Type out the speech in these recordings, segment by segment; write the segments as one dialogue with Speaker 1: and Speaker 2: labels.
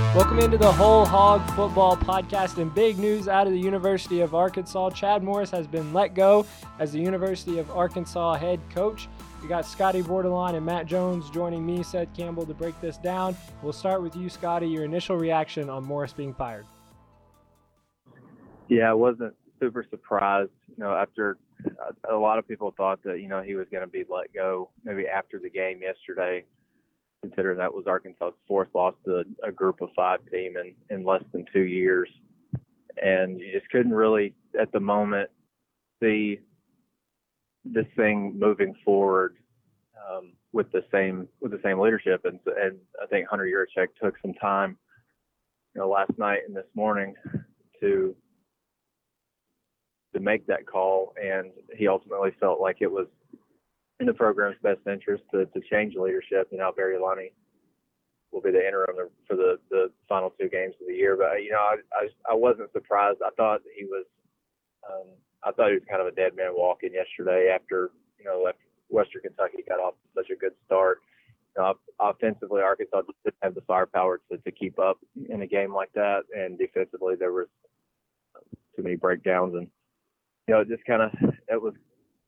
Speaker 1: Welcome into the Whole Hog Football Podcast, and big news out of the University of Arkansas. Chad Morris has been let go as the University of Arkansas head coach. We got Scotty Bordelon and Matt Jones joining me, Seth Campbell, to break this down. We'll start with you, Scotty, your initial reaction on Morris being fired.
Speaker 2: Yeah, I wasn't super surprised, after a lot of people thought that, he was going to be let go maybe after the game yesterday, considering that was Arkansas's fourth loss to a group of five team in less than 2 years. And you just couldn't really, at the moment, see this thing moving forward with the same leadership. And I think Hunter Yurachek took some time, last night and this morning to make that call, and he ultimately felt like it was in the program's best interest to change leadership, and now Barry Lunney will be the interim for the final two games of the year. But I wasn't surprised. I thought he was kind of a dead man walking yesterday after Western Kentucky got off to such a good start. Offensively, Arkansas just didn't have the firepower to keep up in a game like that, and defensively there was too many breakdowns, and it was.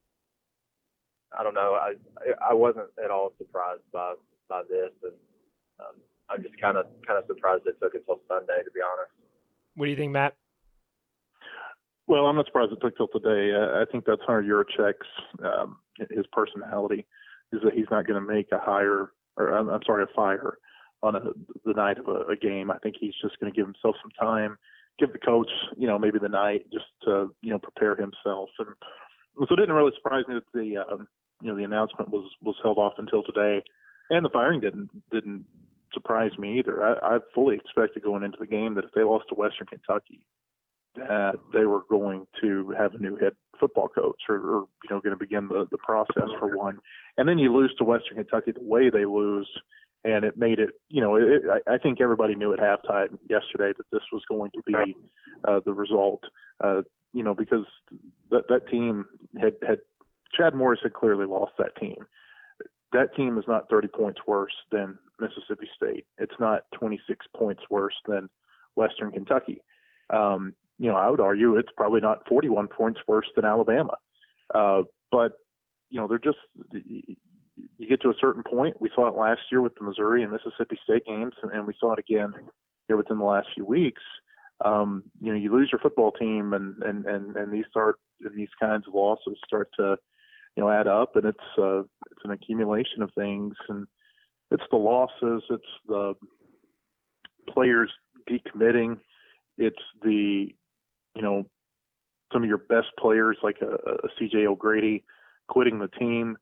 Speaker 2: I don't know. I wasn't at all surprised by this, and I'm just kind of surprised it took until Sunday, to be honest.
Speaker 1: What do you think, Matt?
Speaker 3: Well, I'm not surprised it took till today. I think that's Hunter Yurachek's his personality is that he's not going to make a fire on the night of a game. I think he's just going to give himself some time, give the coach maybe the night just to prepare himself. And so it didn't really surprise me that the announcement was held off until today, and the firing didn't surprise me either. I fully expected going into the game that if they lost to Western Kentucky, that they were going to have a new head football coach or going to begin the process for one. And then you lose to Western Kentucky the way they lose, and it made it. I think everybody knew at halftime yesterday that this was going to be the result. Because that team had Chad Morris had clearly lost that team. That team is not 30 points worse than Mississippi State. It's not 26 points worse than Western Kentucky. I would argue it's probably not 41 points worse than Alabama. But they're just you get to a certain point. We saw it last year with the Missouri and Mississippi State games, and we saw it again here within the last few weeks. You lose your football team, and these kinds of losses start to add up, and it's an accumulation of things, and it's the losses, it's the players decommitting, it's the some of your best players like a CJ O'Grady quitting the team.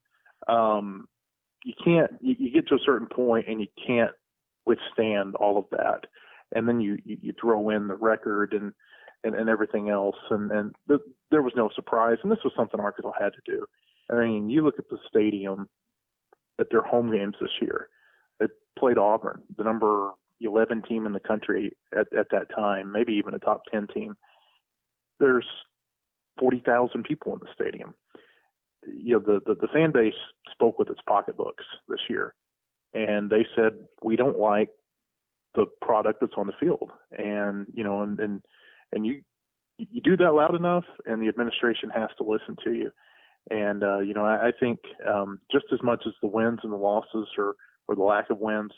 Speaker 3: You get to a certain point and you can't withstand all of that. And then you throw in the record and everything else. And there was no surprise. And this was something Arkansas had to do. I mean, you look at the stadium at their home games this year. They played Auburn, the number 11 team in the country at that time, maybe even a top 10 team. There's 40,000 people in the stadium. The fan base spoke with its pocketbooks this year. And they said, we don't like the product that's on the field. And you do that loud enough, and the administration has to listen to you. And I think just as much as the wins and the losses or the lack of wins,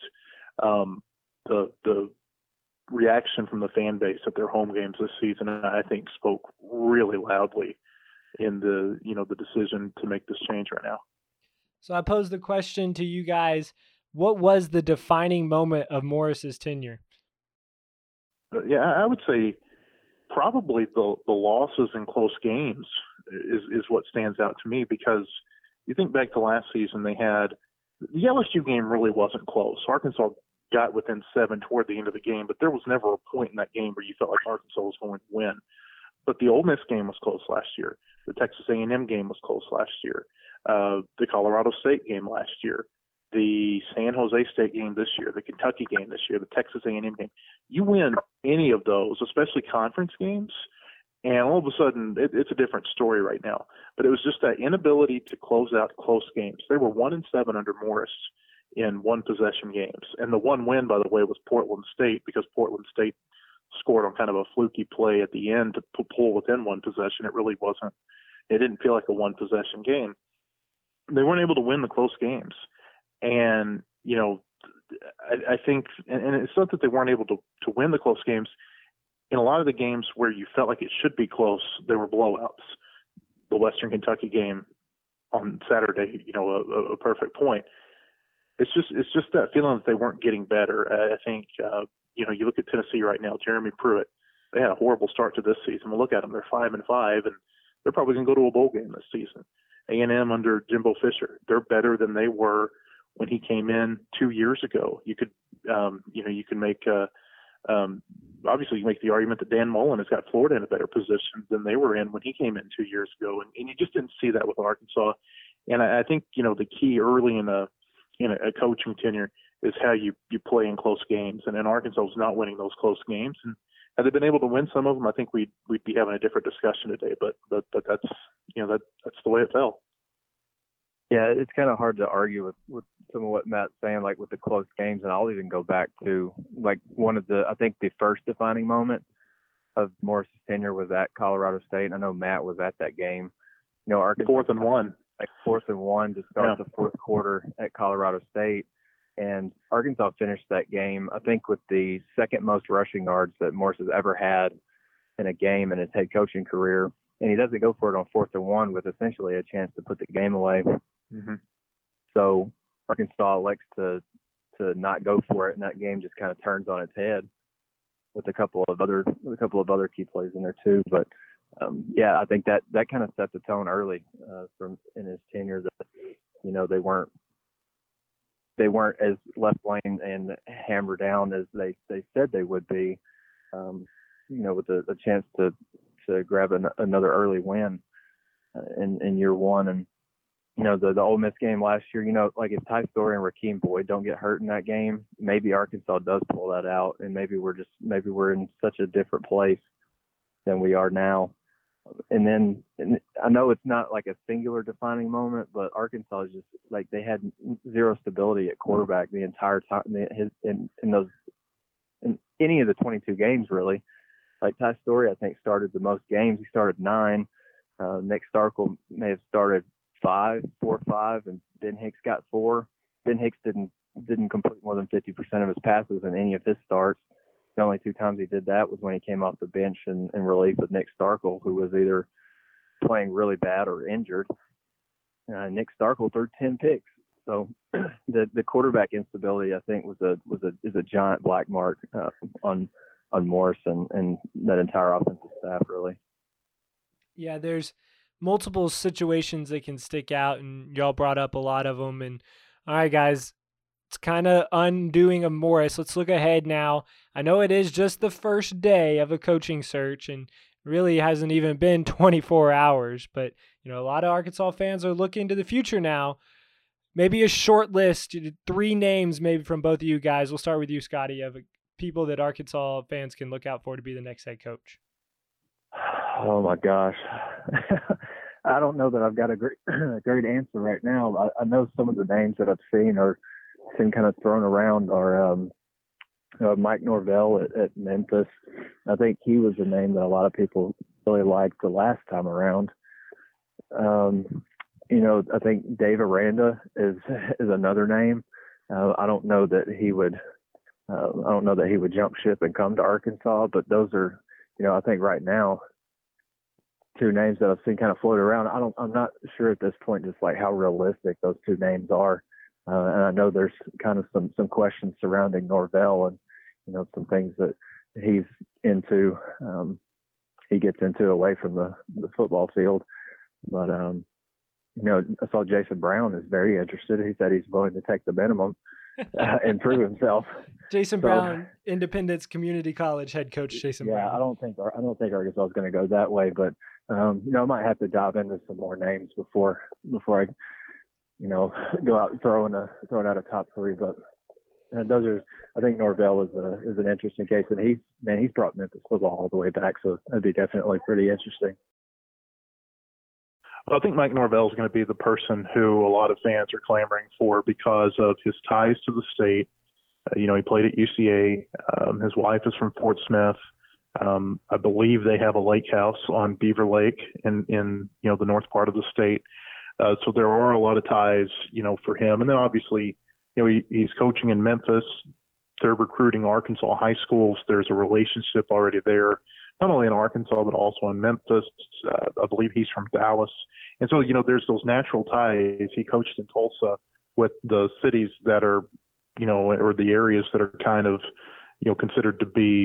Speaker 3: the reaction from the fan base at their home games this season, I think, spoke really loudly in the decision to make this change right now.
Speaker 1: So I pose the question to you guys: what was the defining moment of Morris's tenure?
Speaker 3: Yeah, I would say probably the losses in close games is what stands out to me, because you think back to last season, they had the LSU game really wasn't close. Arkansas got within 7 toward the end of the game, but there was never a point in that game where you felt like Arkansas was going to win. But the Ole Miss game was close last year. The Texas A&M game was close last year. The Colorado State game last year. The San Jose State game this year. The Kentucky game this year. The Texas A&M game. You win any of those, especially conference games, and all of a sudden it's a different story right now. But it was just that inability to close out close games. They were 1-7 under Morris in one possession games. And the one win, by the way, was Portland State, because Portland State scored on kind of a fluky play at the end to pull within one possession. It didn't feel like a one possession game. They weren't able to win the close games. And, I think, and it's not that they weren't able to win the close games. In a lot of the games where you felt like it should be close, there were blowouts. The Western Kentucky game on Saturday, a perfect point. It's just that feeling that they weren't getting better. I think, you look at Tennessee right now, Jeremy Pruitt, they had a horrible start to this season. We'll look at them. They're 5-5, and they're probably going to go to a bowl game this season. A&M under Jimbo Fisher, they're better than they were when he came in 2 years ago. You could, you can make, obviously you make the argument that Dan Mullen has got Florida in a better position than they were in when he came in 2 years ago. And you just didn't see that with Arkansas. And I think, the key early in a coaching tenure is how you play in close games. And Arkansas was not winning those close games. And had they been able to win some of them, I think we'd be having a different discussion today. But that's, that's the way it fell.
Speaker 2: Yeah, it's kind of hard to argue with some of what Matt's saying, like with the close games. And I'll even go back to like I think the first defining moment of Morris's tenure was at Colorado State. I know Matt was at that game. Arkansas
Speaker 3: 4th and 1.
Speaker 2: Like 4th and 1 to start the fourth quarter at Colorado State. And Arkansas finished that game, I think, with the second most rushing yards that Morris has ever had in a game in his head coaching career. And he doesn't go for it on 4th and 1 with essentially a chance to put the game away.
Speaker 3: Mm-hmm.
Speaker 2: So Arkansas elects to not go for it, and that game just kind of turns on its head with a couple of other key plays in there too. But I think that kind of set the tone early from in his tenure that they weren't as left lane and hammer down as they said they would be. With a chance to grab another early win in year one. And the Ole Miss game last year, like if Ty Story and Rakeem Boyd don't get hurt in that game, maybe Arkansas does pull that out, and maybe we're in such a different place than we are now. And I know it's not like a singular defining moment, but Arkansas is just like they had zero stability at quarterback the entire time in any of the 22 games really. Like Ty Story, I think, started the most games. He started 9. Nick Starkel may have started 4 or 5, and Ben Hicks got 4. Ben Hicks didn't complete more than 50% of his passes in any of his starts. The only 2 times he did that was when he came off the bench in relief with Nick Starkel, who was either playing really bad or injured. Nick Starkel threw 10 picks. So the quarterback instability, I think, is a giant black mark on Morris and that entire offensive staff, really.
Speaker 1: Yeah, there's multiple situations that can stick out, and y'all brought up a lot of them. And all right, guys, it's kind of undoing of Morris. Let's look ahead now. I know it is just the first day of a coaching search, and really hasn't even been 24 hours. But a lot of Arkansas fans are looking to the future now. Maybe a short list, 3 names maybe from both of you guys. We'll start with you, Scotty, of people that Arkansas fans can look out for to be the next head coach.
Speaker 2: Oh my gosh. I don't know that I've got a great answer right now. I know some of the names that I've seen kind of thrown around are Mike Norvell at Memphis. I think he was a name that a lot of people really liked the last time around. I think Dave Aranda is another name. I don't know that he would jump ship and come to Arkansas, but those are, I think right now, 2 names that I've seen kind of float around. I'm not sure at this point just like how realistic those 2 names are. And I know there's kind of some questions surrounding Norvell and, some things that he's into, he gets into away from the football field. But, I saw Jason Brown is very interested. He said he's willing to take the minimum and prove himself.
Speaker 1: Jason Brown, Independence Community College head coach Jason Brown.
Speaker 2: Yeah, I don't think Arkansas is going to go that way, but I might have to dive into some more names before I, go out and throwing out a top 3. But those are, I think Norvell is an interesting case, and he's brought Memphis football all the way back, so that'd be definitely pretty interesting.
Speaker 3: Well, I think Mike Norvell is going to be the person who a lot of fans are clamoring for because of his ties to the state. He played at UCA. His wife is from Fort Smith. I believe they have a lake house on Beaver Lake in the north part of the state. So there are a lot of ties, for him. And then obviously, he's coaching in Memphis. They're recruiting Arkansas high schools. There's a relationship already there, not only in Arkansas, but also in Memphis. I believe he's from Dallas. And so, there's those natural ties. He coached in Tulsa with the cities that are, or the areas that are kind of, considered to be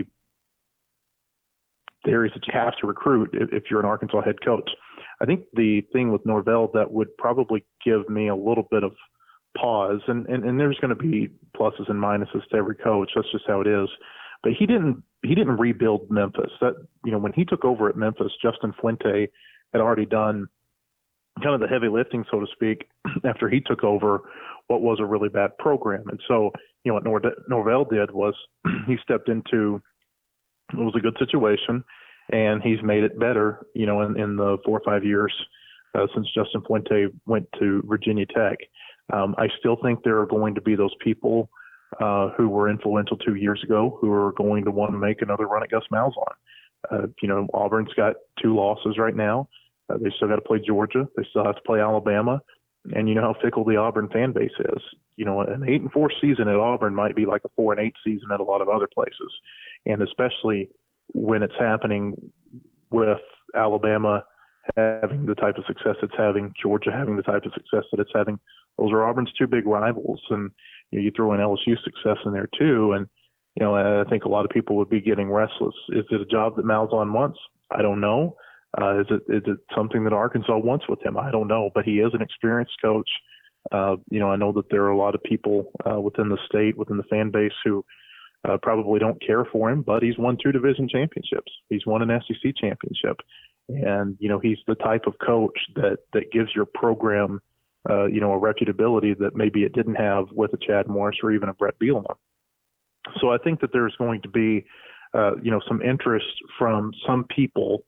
Speaker 3: the areas that you have to recruit if you're an Arkansas head coach. I think the thing with Norvell that would probably give me a little bit of pause, and there's going to be pluses and minuses to every coach. That's just how it is. But he didn't rebuild Memphis. That when he took over at Memphis, Justin Fuente had already done kind of the heavy lifting, so to speak, after he took over what was a really bad program. And so, what Norvell did was he stepped into it was a good situation, and he's made it better, in the 4 or 5 years since Justin Fuente went to Virginia Tech. I still think there are going to be those people who were influential 2 years ago who are going to want to make another run at Gus Malzahn. Auburn's got 2 losses right now. They still got to play Georgia. They still have to play Alabama. And you know how fickle the Auburn fan base is. An 8-4 season at Auburn might be like a 4-8 season at a lot of other places. And especially when it's happening with Alabama having the type of success it's having, Georgia having the type of success that it's having, those are Auburn's 2 big rivals. And you throw in LSU success in there too. And, I think a lot of people would be getting restless. Is it a job that Malzahn wants? I don't know. Is it something that Arkansas wants with him? I don't know, but he is an experienced coach. I know that there are a lot of people within the state, within the fan base who probably don't care for him, but he's won 2 division championships. He's won an SEC championship. And, he's the type of coach that gives your program, a reputability that maybe it didn't have with a Chad Morris or even a Brett Bielema. So I think that there's going to be, some interest from some people,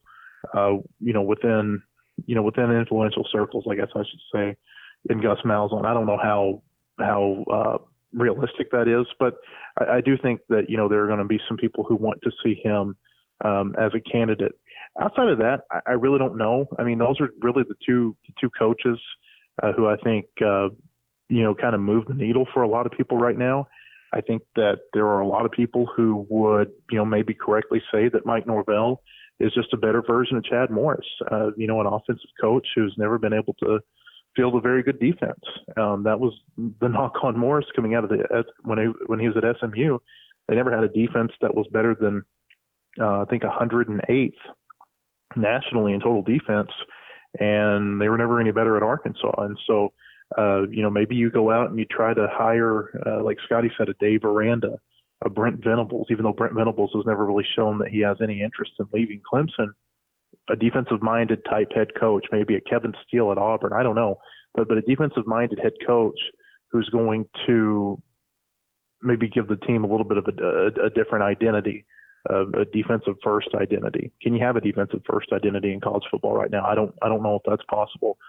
Speaker 3: within influential circles, I guess I should say, in Gus Malzahn. I don't know how realistic that is, but I do think that, there are going to be some people who want to see him as a candidate. Outside of that, I really don't know. I mean, those are really the two coaches who I think, kind of move the needle for a lot of people right now. I think that there are a lot of people who would, maybe correctly say that Mike Norvell is just a better version of Chad Morris, an offensive coach who's never been able to field a very good defense. That was the knock on Morris coming out of when he was at SMU. They never had a defense that was better than, I think, 108th nationally in total defense, and they were never any better at Arkansas. And so, maybe you go out and you try to hire, like Scotty said, a Dave Aranda, a Brent Venables, even though Brent Venables has never really shown that he has any interest in leaving Clemson, a defensive-minded type head coach, maybe a Kevin Steele at Auburn, I don't know, but a defensive-minded head coach who's going to maybe give the team a little bit of a different identity, a defensive-first identity. Can you have a defensive-first identity in college football right now? I don't know if that's possible.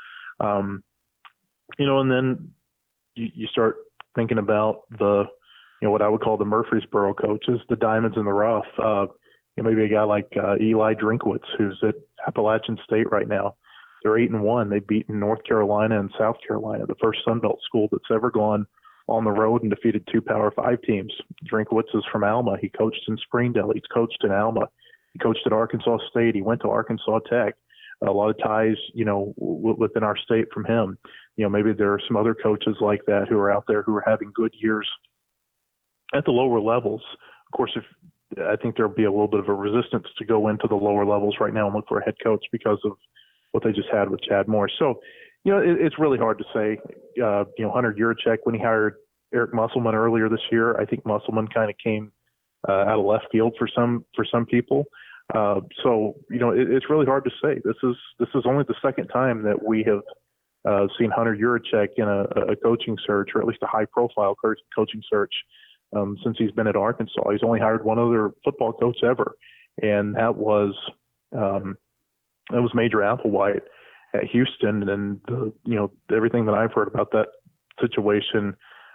Speaker 3: And then you start thinking about the, what I would call the Murfreesboro coaches, the diamonds in the rough. Maybe a guy like Eli Drinkwitz, who's at Appalachian State right now. They're 8-1. They've beaten North Carolina and South Carolina, the first Sun Belt school that's ever gone on the road and defeated 2 Power 5 teams. Drinkwitz is from Alma. He coached in Springdale. He's coached in Alma. He coached at Arkansas State. He went to Arkansas Tech. A lot of ties, within our state from him. Maybe there are some other coaches like that who are out there who are having good years at the lower levels. Of course, I think there'll be a little bit of a resistance to go into the lower levels right now and look for a head coach because of what they just had with Chad Morris. So, it's really hard to say. Hunter Yurachek, when he hired Eric Musselman earlier this year, I think Musselman kind of came out of left field for some people. So, it's really hard to say. This is only the second time that we have seen Hunter Yurachek in a coaching search, or at least a high-profile coaching search, since he's been at Arkansas. He's only hired one other football coach ever, and that was Major Applewhite at Houston, and everything that I've heard about that situation,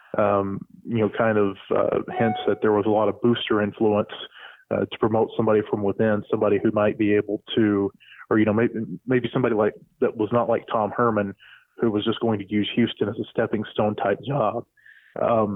Speaker 3: kind of hints that there was a lot of booster influence to promote somebody from within, somebody who might be able to, or maybe somebody like that was not like Tom Herman, who was just going to use Houston as a stepping stone type job. I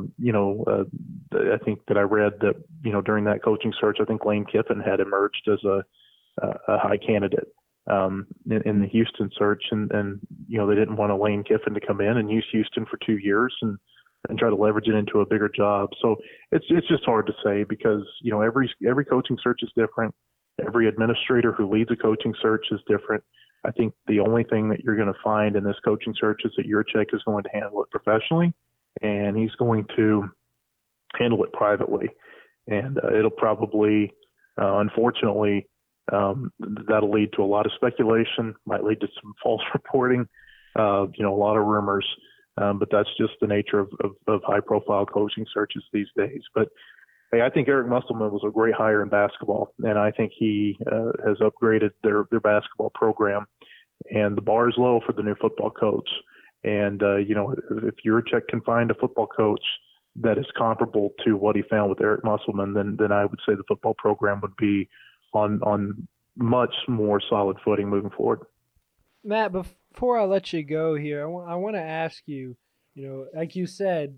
Speaker 3: think that I read that during that coaching search, I think Lane Kiffin had emerged as a high candidate in the Houston search, and they didn't want a Lane Kiffin to come in and use Houston for 2 years and try to leverage it into a bigger job. So it's just hard to say, because every coaching search is different. Every administrator who leads a coaching search is different. I think the only thing that you're going to find in this coaching search is that Yurachek is going to handle it professionally, and he's going to handle it privately. And it'll probably, unfortunately, that'll lead to a lot of speculation, might lead to some false reporting, a lot of rumors. But that's just the nature of high-profile coaching searches these days. But hey, I think Eric Musselman was a great hire in basketball, and I think he has upgraded their basketball program. And the bar is low for the new football coach. And if Yurachek can find a football coach that is comparable to what he found with Eric Musselman, then I would say the football program would be on much more solid footing moving forward.
Speaker 1: Matt, before I let you go here, I want to ask you, like you said,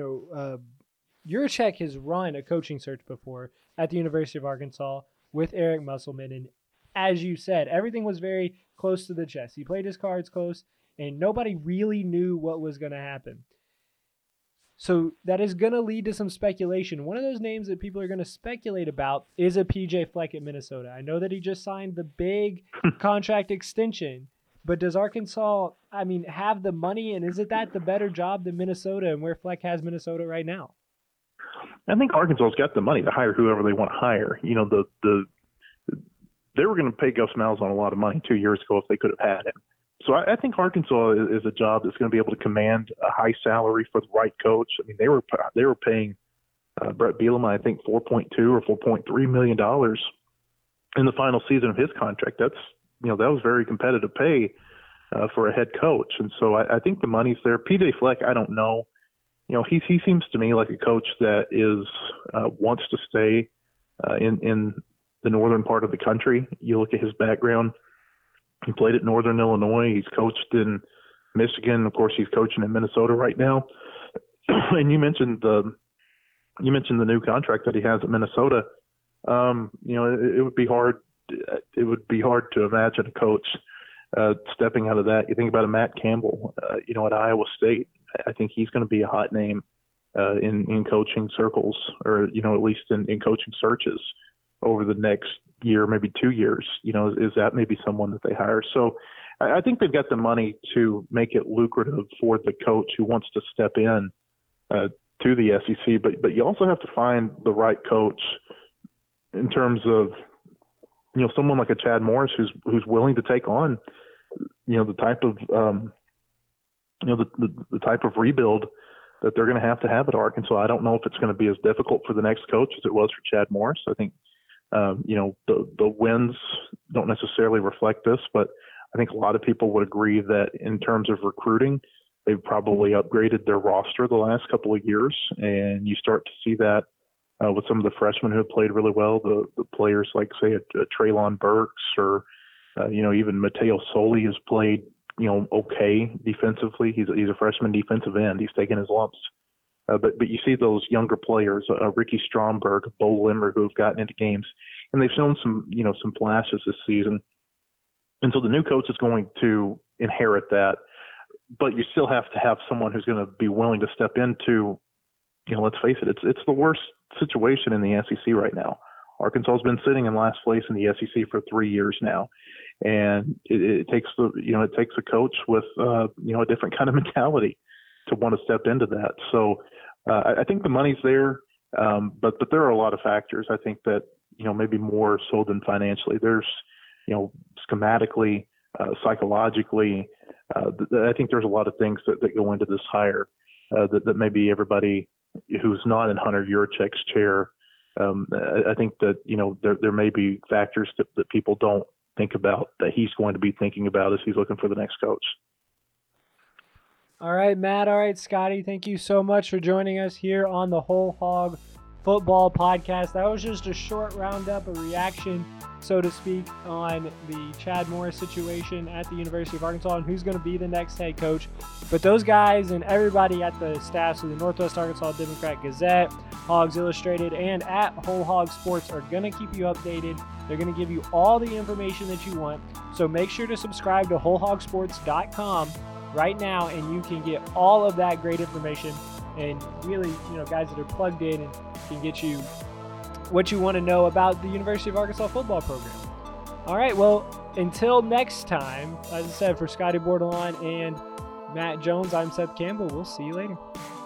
Speaker 1: Yurachek has run a coaching search before at the University of Arkansas with Eric Musselman, and as you said, everything was very close to the chest. He played his cards close, and nobody really knew what was going to happen. So that is going to lead to some speculation. One of those names that people are going to speculate about is a PJ Fleck at Minnesota. I know that he just signed the big contract extension, but does Arkansas, have the money, and isn't that the better job than Minnesota and where Fleck has Minnesota right now?
Speaker 3: I think Arkansas's got the money to hire whoever they want to hire. They were going to pay Gus Malzahn a lot of money 2 years ago if they could have had him. So I think Arkansas is a job that's going to be able to command a high salary for the right coach. They were paying Brett Bielema, I think, $4.2 or $4.3 million in the final season of his contract. That was very competitive pay for a head coach. And so I think the money's there. PJ Fleck, I don't know. He seems to me like a coach that wants to stay in the northern part of the country. You look at his background. He played at Northern Illinois. He's coached in Michigan. Of course, he's coaching in Minnesota right now. And you mentioned the new contract that he has at Minnesota. It would be hard. It would be hard to imagine a coach stepping out of that. You think about a Matt Campbell, at Iowa State. I think he's going to be a hot name in coaching circles, or at least in coaching searches over the next year, maybe 2 years. Is that maybe someone that they hire? So I think they've got the money to make it lucrative for the coach who wants to step in to the SEC. But you also have to find the right coach in terms of someone like a Chad Morris who's willing to take on the type of the type of rebuild that they're going to have at Arkansas. I don't know if it's going to be as difficult for the next coach as it was for Chad Morris. I think the wins don't necessarily reflect this, but I think a lot of people would agree that in terms of recruiting, they've probably upgraded their roster the last couple of years, and you start to see that with some of the freshmen who have played really well, the players like, say, a Treylon Burks or, even Mateo Soli has played, okay defensively. He's a freshman defensive end. He's taken his lumps. But you see those younger players, Ricky Stromberg, Bo Limmer, who have gotten into games, and they've shown some flashes this season. And so the new coach is going to inherit that, but you still have to have someone who's going to be willing to step into, let's face it, it's the worst situation in the SEC right now. Arkansas has been sitting in last place in the SEC for 3 years now, and it takes a coach with a different kind of mentality to want to step into that. So I think the money's there, but there are a lot of factors. I think that maybe more so than financially. There's schematically, psychologically. I think there's a lot of things that go into this hire that maybe everybody who's not in Hunter Yurachek's chair. I think that there may be factors that people don't think about, that he's going to be thinking about as he's looking for the next coach.
Speaker 1: All right, Matt. All right, Scotty. Thank you so much for joining us here on the Whole Hog Football Podcast. That was just a short roundup, a reaction, so to speak, on the Chad Morris situation at the University of Arkansas and who's going to be the next head coach. But those guys and everybody at the staffs of the Northwest Arkansas Democrat Gazette, Hogs Illustrated, and at Whole Hog Sports are going to keep you updated. They're going to give you all the information that you want. So make sure to subscribe to wholehogsports.com right now, and you can get all of that great information and really, guys that are plugged in and can get you what you want to know about the University of Arkansas football program. All right, well, until next time, as I said, for Scotty Bordelon and Matt Jones, I'm Seth Campbell. We'll see you later.